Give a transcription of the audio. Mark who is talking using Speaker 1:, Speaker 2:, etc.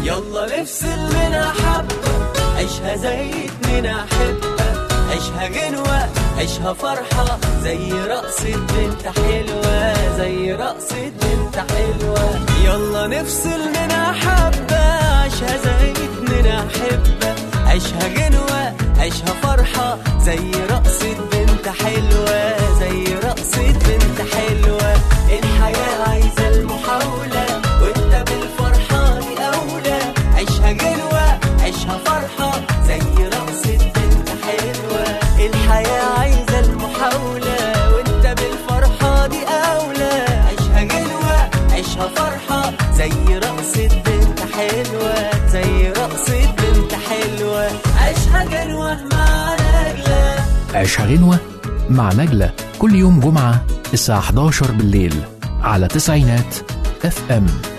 Speaker 1: يلا نفصل منها حبة، عيشها زي اتنين أحبة، عيشها جنوة عيشها فرحة، زي رقصة بنت حلوة، زي رقصة بنت حلوة. يلا نفصل منها حبة، عيشها زي اتنين أحبة، عيشها جنوة عيشها فرحة، زي رقصة بنت حلوة، زي رقصة بنت حلوة. الحياة عايزة المحاولة، وانت بالفرحة دي أولى، عيشها جنوة عيشها فرحة، زي رقصة بنت حلوة. الحياة عايزة المحاولة، وانت بالفرحة دي أولى، عيشها جنوة عيشها فرحة، زي رقصة بنت حلوة، زي رقصة بنت حلوة. عيشها جنوة مع نجلة.
Speaker 2: عيشها غنوة مع نجلة كل يوم جمعة الساعة 11 بالليل على تسعينات FM.